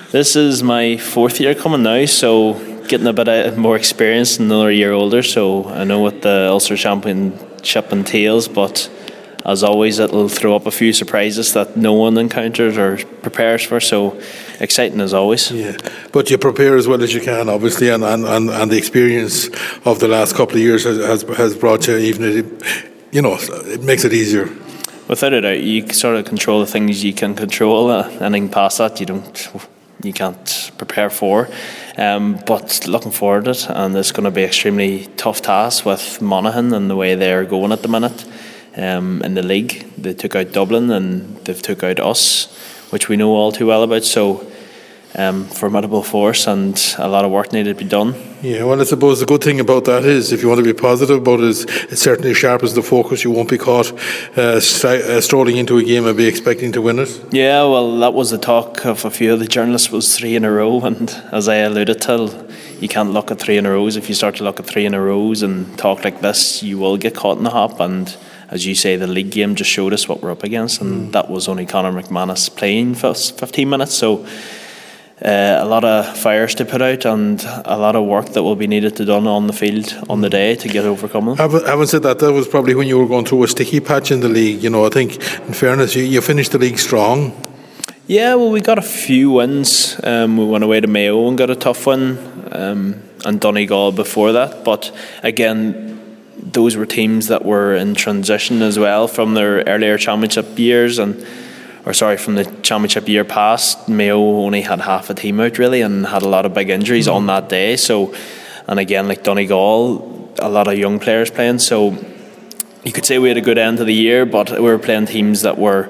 This is my fourth year coming now, so getting a bit more experience, another year older, so I know what the Ulster Championship entails, but as always it'll throw up a few surprises that no one encounters or prepares for, so exciting as always. Yeah, but you prepare as well as you can, obviously, and the experience of the last couple of years has brought you it makes it easier. Without a doubt, you sort of control the things you can control. Anything past that you can't prepare for, but looking forward to it, and it's going to be extremely tough task with Monaghan and the way they're going at the minute. In the league, they took out Dublin and they've took out us, which we know all too well about, so formidable force and a lot of work needed to be done. Yeah, well, I suppose the good thing about that is, if you want to be positive about it, it certainly sharpens the focus. You won't be caught strolling into a game and be expecting to win it. Yeah, well, that was the talk of a few of the journalists, was 3 in a row, and as I alluded to, you can't look at 3 in a row. If you start to look at 3 in a row and talk like this, you will get caught in the hop, and as you say, the league game just showed us what we're up against, and that was only Conor McManus playing 15 minutes, so a lot of fires to put out and a lot of work that will be needed to done on the field on the day to get overcome them. Having said that, that was probably when you were going through a sticky patch in the league. I think, in fairness, you finished the league strong. Yeah, well, we got a few wins. We went away to Mayo and got a tough win, and Donegal before that, but again, those were teams that were in transition as well from their earlier championship years, from the championship year past. Mayo only had half a team out really and had a lot of big injuries on that day, so, and again, like Donegal, a lot of young players playing, so you could say we had a good end of the year, but we were playing teams that were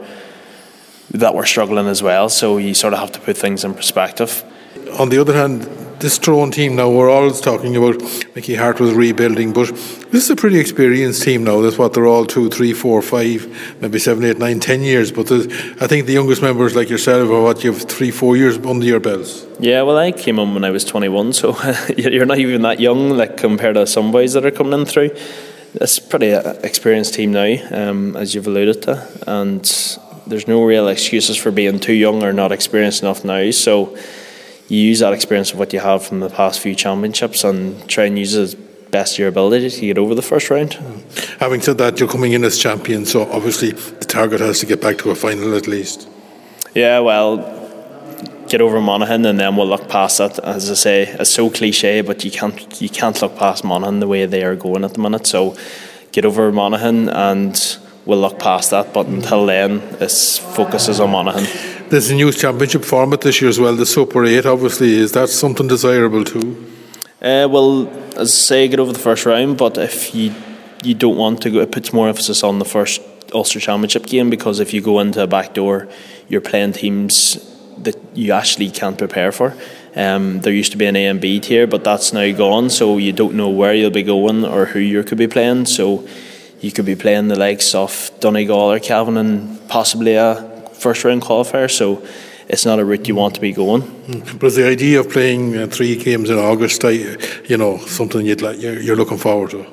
struggling as well, so you sort of have to put things in perspective. On the other hand, this Tyrone team now, we're always talking about Mickey Hart was rebuilding, but this is a pretty experienced team now. That's what they're all 2, 3, 4, 5, maybe 7, 8, 9, 10 years. But I think the youngest members like yourself are you have 3, 4 years under your belts. Yeah, well, I came on when I was 21, so you're not even that young, like compared to some boys that are coming in through. It's a pretty experienced team now, as you've alluded to, and there's no real excuses for being too young or not experienced enough now. So you use that experience of what you have from the past few championships and try and use it as best of your ability to get over the first round. Having said that, you're coming in as champion, so obviously the target has to get back to a final at least. Yeah, well, get over Monaghan and then we'll look past that. As I say, it's so cliche, but you can't look past Monaghan the way they are going at the minute. So get over Monaghan and we'll look past that, but until then, its focus is on Monaghan. There's a new championship format this year as well, the Super 8, obviously. Is that something desirable too? Well, as I say, get over the first round, but if you don't want to go, it puts more emphasis on the first Ulster Championship game, because if you go into a back door, you're playing teams that you actually can't prepare for. There used to be an A and B tier, but that's now gone, so you don't know where you'll be going or who you could be playing, so you could be playing the likes of Donegal or Cavan and possibly a first round qualifier, so it's not a route you want to be going. But is the idea of playing 3 games in August, something you're looking forward to?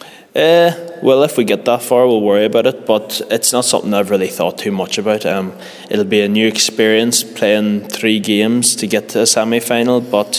Well, if we get that far, we'll worry about it, but it's not something I've really thought too much about. It'll be a new experience playing 3 games to get to a semi-final, but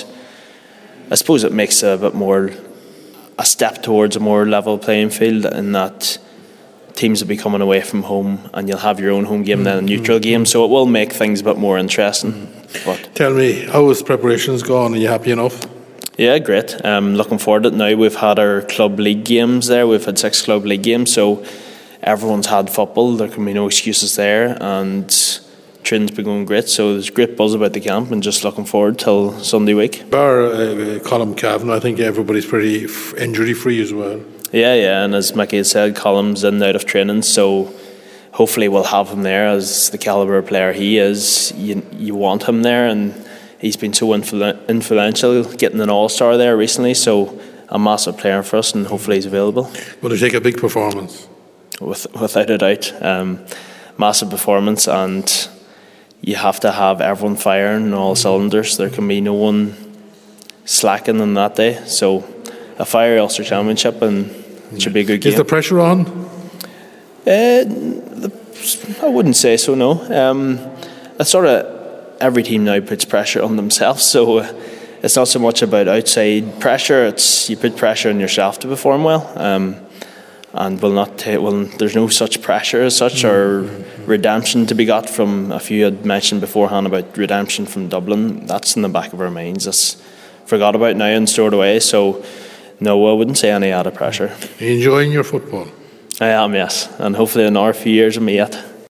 I suppose it makes a step towards a more level playing field, in that teams will be coming away from home and you'll have your own home game and then a neutral game, so it will make things a bit more interesting. But tell me, how has preparations gone? Are you happy enough? Yeah, great. Looking forward to it now. We've had our club league games there. We've had 6 club league games, so everyone's had football. There can be no excuses there, and training's been going great, so there's great buzz about the camp and just looking forward till Sunday week. Bar Colm Cavan, I think everybody's pretty injury free as well. Yeah, and as Mickey had said, Colm's in and out of training, so hopefully we'll have him there. As the calibre of player he is, you want him there, and he's been so influential getting an all-star there recently, so a massive player for us, and hopefully he's available. Will it take a big performance? Without a doubt. Massive performance, and you have to have everyone firing on all cylinders. There can be no one slacking on that day, so a fire Ulster Championship, and it should be a good game. Is the pressure on? I wouldn't say so, no. every team now puts pressure on themselves, so it's not so much about outside pressure, it's you put pressure on yourself to perform well, and there's no such pressure as such, or redemption to be got from, a few had mentioned beforehand about redemption from Dublin. That's in the back of our minds, that's forgot about now and stored away. So no, I wouldn't say any added pressure. Are you enjoying your football? I am, yes, and hopefully in another few years I'm yet.